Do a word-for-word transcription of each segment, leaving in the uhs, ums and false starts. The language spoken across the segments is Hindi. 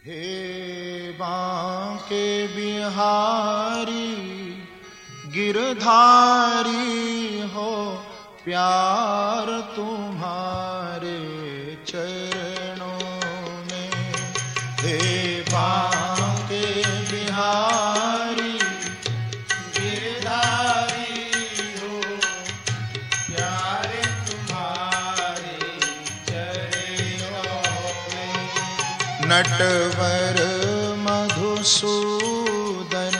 हे बांके बिहारी गिरधारी हो, प्यार तुम्हारे चरणों में। हे बांके बिहारी गिरधारी हो, प्यार तुम्हारे चरणों में। नटवर मधुसूदन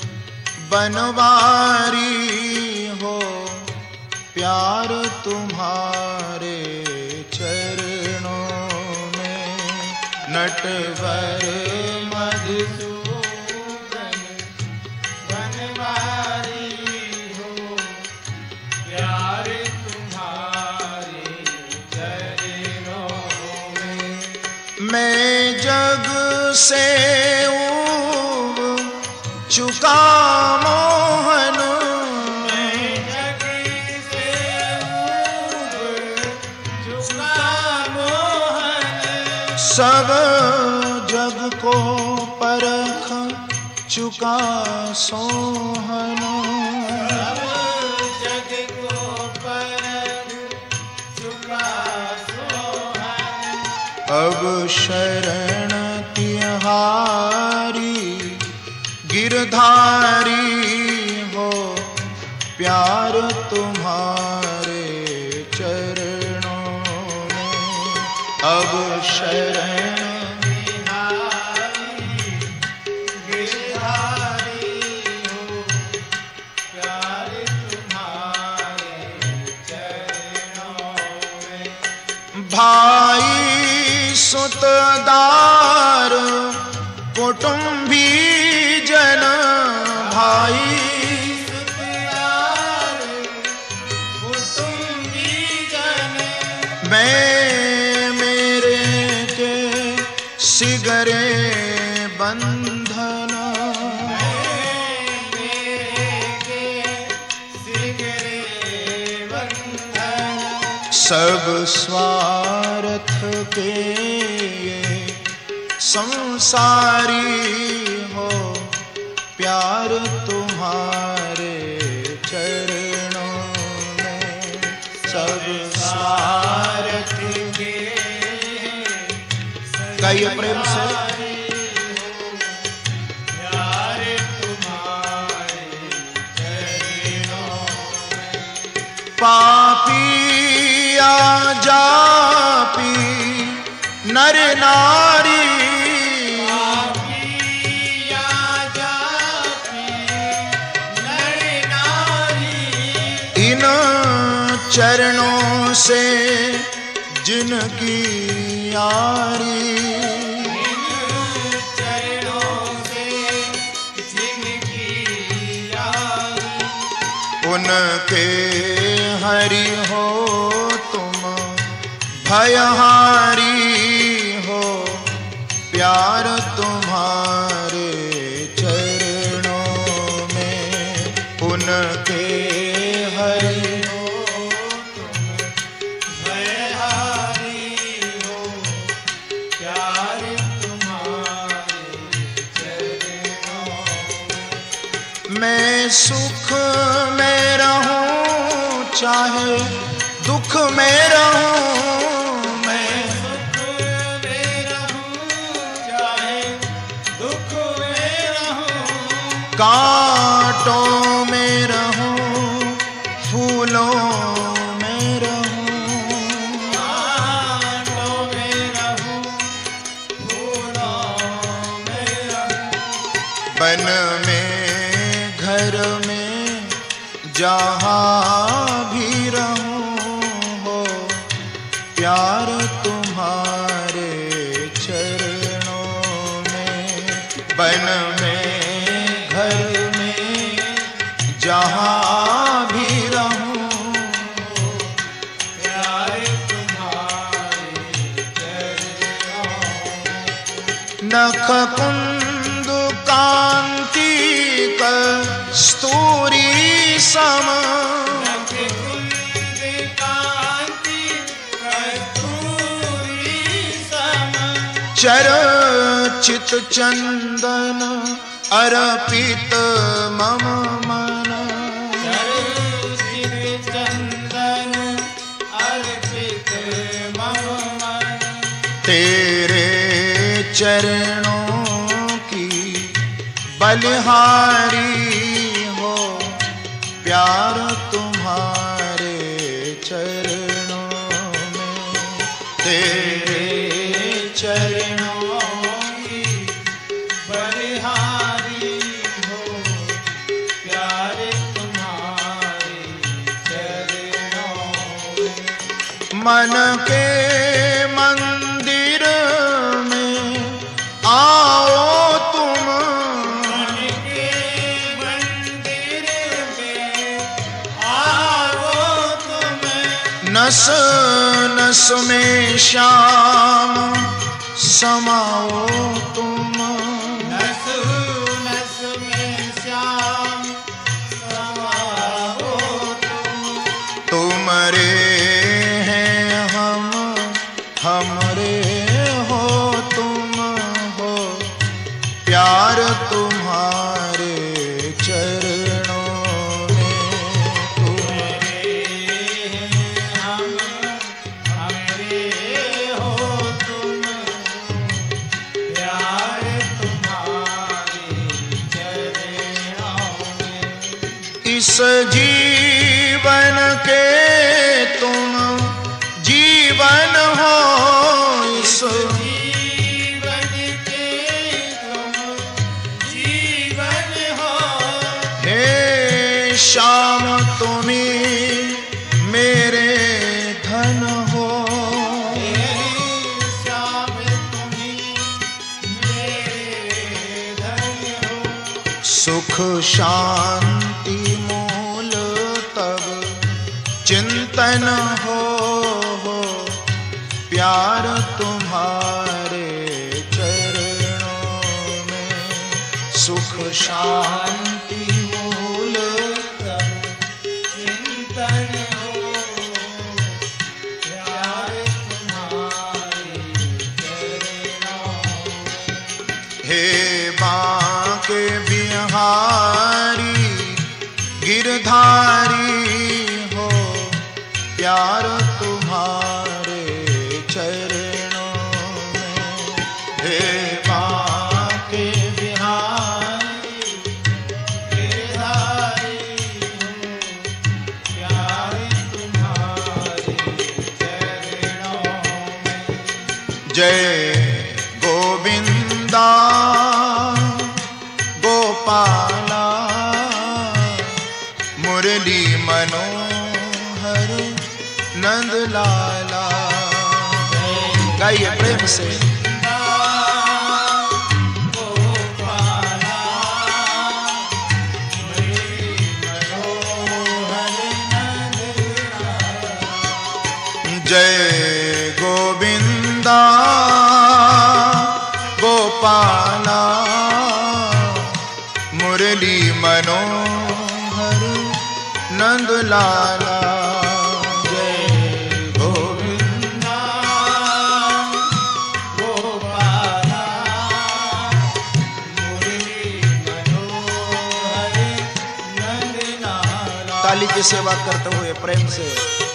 बनवारी हो, प्यार तुम्हारे चरणों में। नटवर मधुसूदन बनवारी हो, प्यार तुम्हारे चरणों में। मैं जग से ऊब चुका मोहन, मैं जग से ऊब चुका मोहन। सब जग को परख चुका सोहन, सब जग को परख चुका सोहन। अब शरण तिहारी गिरधारी हो, प्यार तुम्हारे चरणों में। अब शरण तिहारी गिरधारी हो, प्यार तुम्हारे चरणों में। भाई सुतदार कुटुंबी जन, भाई सुतदार कुटुंबी जन। मैं मेरे के सिगरे बंधन, मेरे के सिगरे बंधन। सब स्वार्थ के संसारी हो, प्यार तुम्हारे चरणों में। सब स्वार्थ के गाइए प्रेम से। प्यार तुम्हारे चरणों में। पापी या जापी नर नारी, चरणों से जिनकी यारी, चरणों से जिनकी यारी। उनके हरि हो तुम भयहारी हो, प्यार तुम्हारे चरणों में। उनके हरि मैं सुख में रहूं चाहे दुख में रहूं, मैं सुख में रहूं चाहे दुख में रहूं। कांटों में रहूं फूलों में रहूं, कांटों में रहूं फूलों में रहूं। बन में घर में जहाँ भी रहूं हो, प्यार तुम्हारे चरणों में। बन में घर में जहाँ भी रहूं हो, प्यार तुम्हारे चरणों में। नख कुंद कांति कस्तूरी सम, चरचित चित चंदन अर्पित मम मन। चर्चित चंदन अर्पित मम मन। तेरे चरणों की बलिहारी हो, प्यार तुम्हारे चरणों में। तेरे चरणों की बलिहारी हो, प्यार तुम्हारे चरणों में। मन के मंदिर में आओ तुम, मन के मंदिर में आओ तुम। नस नस में श्याम समाओ तुम। नस नस में श्याम समाओ तुम। तुमरे हैं हम, हमरे हो तुम हो, प्यार तुम्हारे चरणों में। तुम्हारे हम हमरे हो तुम, प्यार तुम्हारे चरणों में। इस जीवन के तुम जीवन हो, इस जीवन के तुम जीवन हो। हे श्याम तुम्ही मेरे धन हो। श्याम तुम्ही मेरे धन हो। सुख शांति मूल तब चिंतन हो, हो प्यार तुम्हारे चरणों में। सुख शांति मूल तब चिंतन हो, प्यार तुम्हारे चरणों में। हे बांके बिहारी गिरधारी हो, प्यार तुम्हारे चरणों में। हे बांके बिहारी गिरधारी हो, प्यार तुम्हारे चरणों में। जय गोविंदा गोपाला, मुरली मनोहर नंद लाला। गाइए प्रेम से। गोपाला, मुरली मनोहर नंद लाला। जय गोविंदा गोपाला, मुरली मनोहर नंद लाला। जय गोविंदा गोपाला, मुरली मनोहर नंद लाला। ताली की सेवा करते हुए प्रेम से।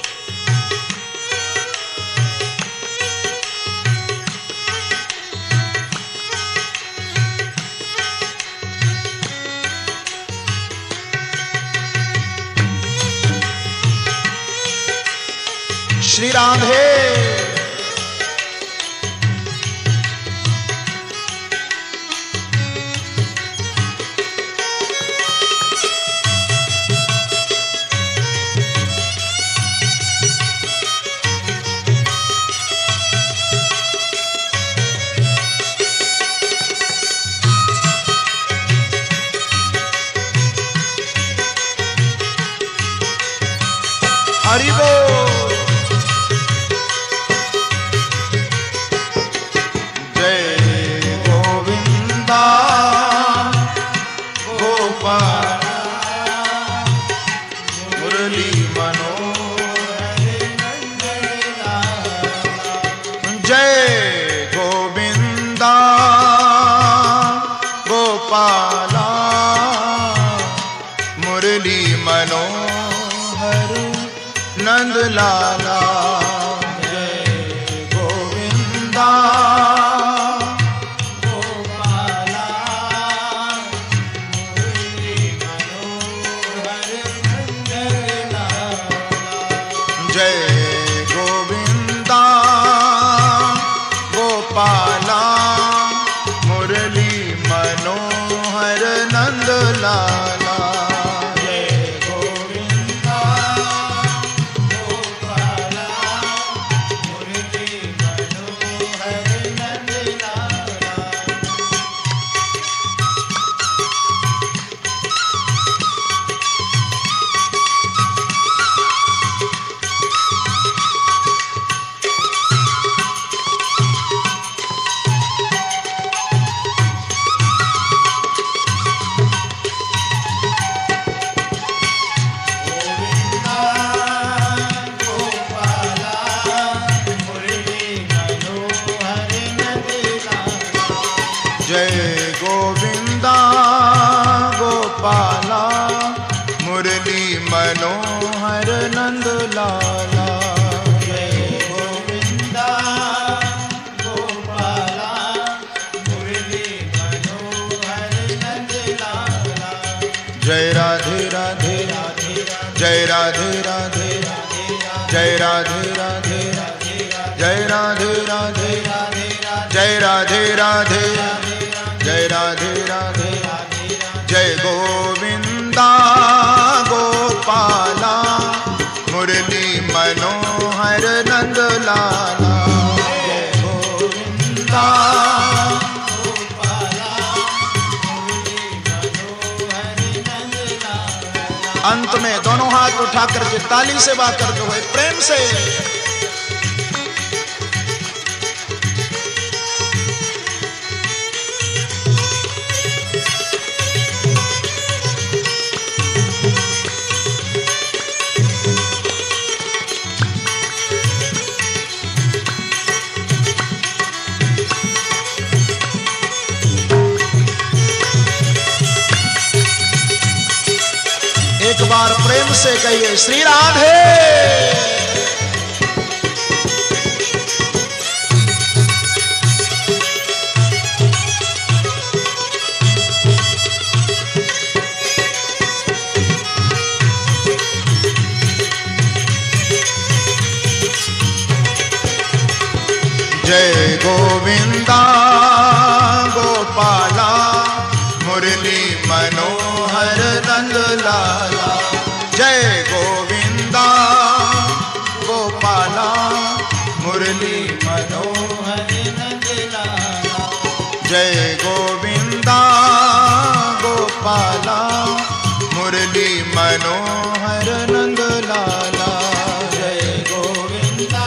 श्री राधे। हरि बोल। गोपाला मुरली मनोहर नंद लाला जय गोविंदा गोपाला मुरली मनोहर नंद लाला जय गोविंदा गोपाला मुरली मनोहर नंद लाला जय गोविंदा गोपाला मुरली मनोहर नंद लाला गोविंदा गोपाला मुरली मनोहर नंद लाला जय गोविंदा गोपाला मुरली मनोहर नंद लाला जय राधे राधे जय राधे राधे जय राधे राधे जय राधे राधे जय राधे राधे जय राधे राधे जय गोविंदा गोपाला मुरली मनोहर नंद लाला जय गोविंदा गोपाला मुरली मनोहर नंद लाला अंत में दोनों हाथ उठाकर के ताली से बात करते हुए प्रेम से एक बार प्रेम से कहिए श्री राधे। जय गोविंदा गोपाला मुरली मनोहर नंद लाला जय गोविंदा गोपाला मुरली मनोहर नंद लाला जय गोविंदा गोपाला मुरली मनोहर नंद लाला जय गोविंदा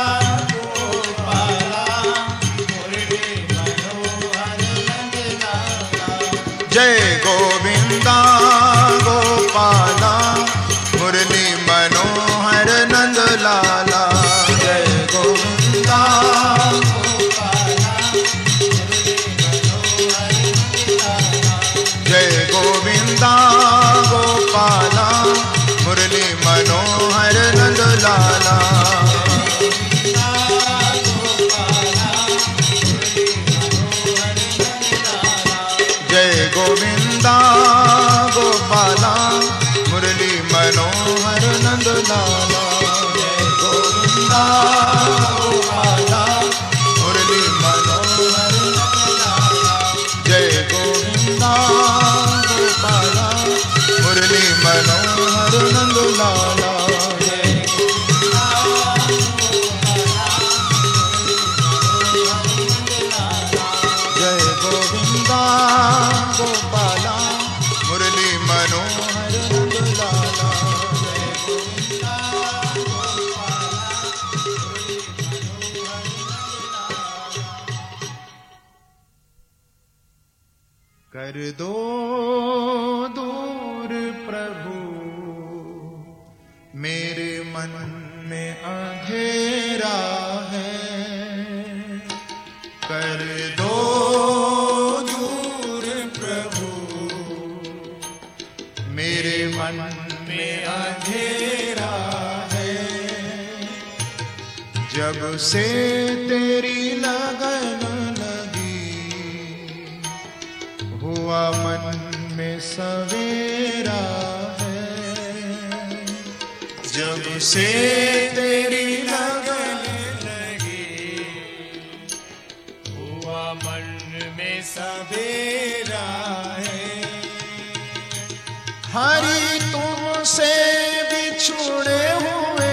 गोपाला मुरली मनोहर नंद लाला जय गोविंदा गोपाला मुरली मनोहर नंद लाला जय गोविंदा गोपाला मुरली मनोहर नंद लाला जय गोविंदा गोपाला मुरली मनोहर नंद लाला जय गोविंदा गोपाला मुरली मनोहर नंद लाला जय गोविंदा गोपाला मुरली मनोहर नंद लाला जय गोविंदा गोपाला मुरली मनोहर नंद लाला जय गोविंदा गोपाला मुरली मनोहर नंद लाला जय गोविंदा गोपाला मुरली मनोहर कर दो दूर प्रभु मेरे मन में अंधेरा है कर दो दूर प्रभु जब से तेरी लगन लगी, हुआ मन में सवेरा है। जब से तेरी लगन लगी, हुआ मन में सवेरा है। हरि तुमसे बिछुड़े हुए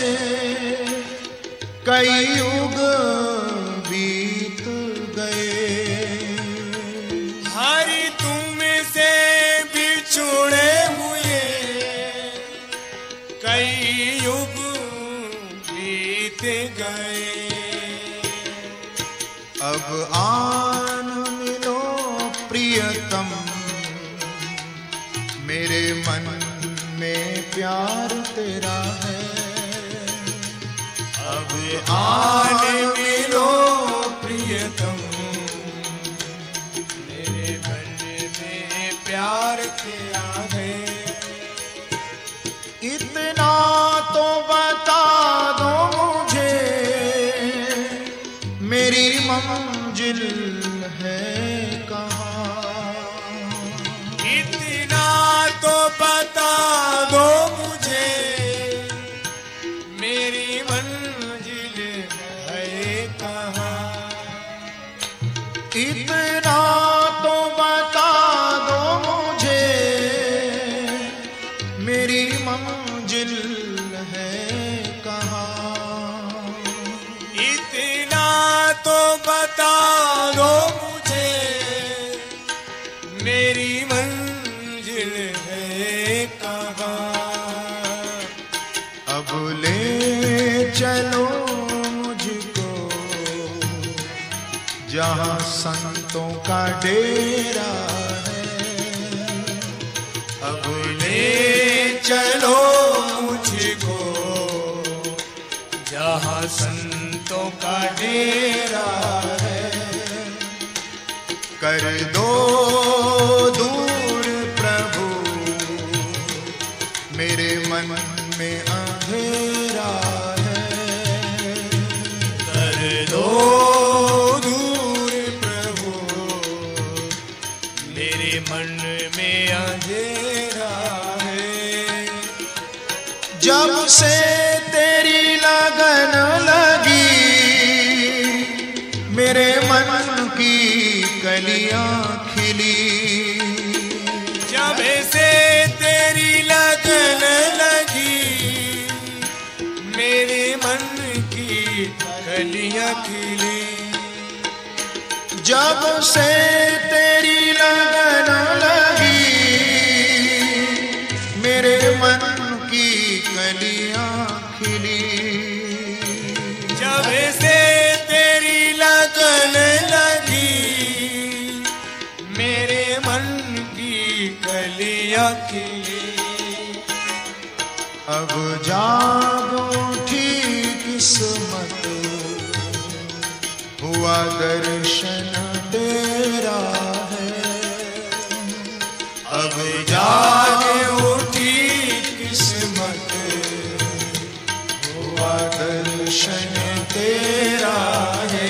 कई युग बीत गए। हरि तुमसे बिछुड़े हुए कई युग बीत गए। अब आन मिलो प्रियतम, मेरे मन में प्यार तेरा है। अब आन मिलो प्रियतम, मेरे मन में प्यार तेरा है। इतना तो बता दो मुझे, मेरी मंजिल है कहाँ। इतना तो बता दो मुझे, मेरी मंजिल है कहाँ। इतना तो बता दो मुझे, मेरी मंजिल है कहाँ। इतना तो बता दो मुझे, मेरी मंजिल है कहाँ। अब ले चलो मुझको जहाँ संतों का डेरा है। अब ले चलो मुझको जहाँ संतों का डेरा है। कर दो दूर प्रभु, मेरे मन में अंधेरा है। कर दो दूर प्रभु, मेरे मन में अंधेरा है। जब से तेरी लगन लगी, मेरे मन की कलियां खिली। जब से तेरी लगन लगी, मेरे मन की कलियां खिली। जब से तेरी लगन लगी, मेरे मन की कलियां खिली। जब से तेरी लगन लगी, मेरे मन की कलियां खिली। अब जाग उठी किस्मत, हुआ दर्शन तेरा है। अब जाग उठी किस्मत, हुआ दर्शन तेरा है।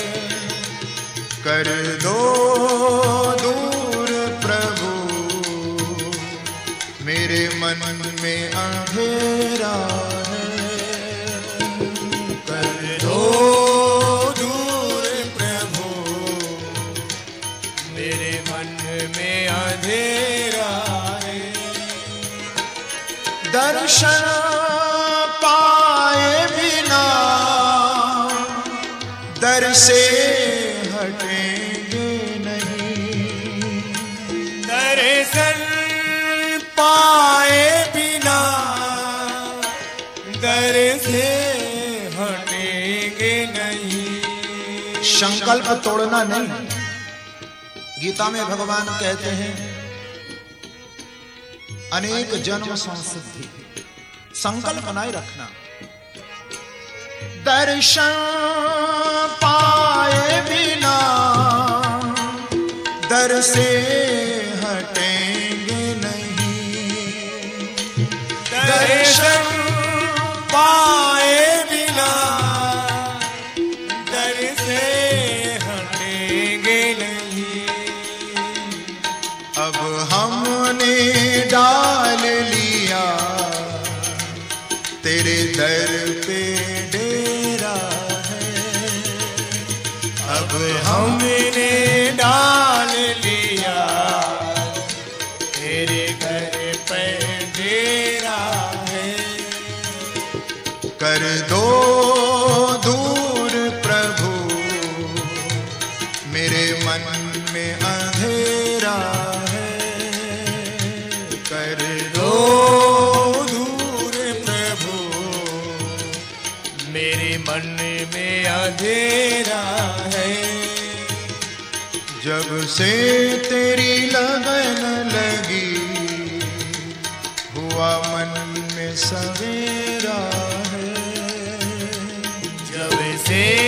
कर दो दूर प्रभु, मेरे मन में अंधेरा है। कर दो दूर प्रभु, मेरे मन में अंधेरा है। दर्शन पाए बिना दर से हटेंगे नहीं। दर्शन पाए बिना दर से हटेंगे नहीं। संकल्प तोड़ना नहीं। गीता में भगवान कहते हैं अनेक जन्म संसिद्धि, संकल्प नहीं रखना। दर्शन पाए बिना दर से हटेंगे नहीं। दर्शन पाए बिना में अंधेरा है, कर दो दूर प्रभु, मेरे मन में अंधेरा है। जब से तेरी लगन लगी, हुआ मन में सवेरा है। जब से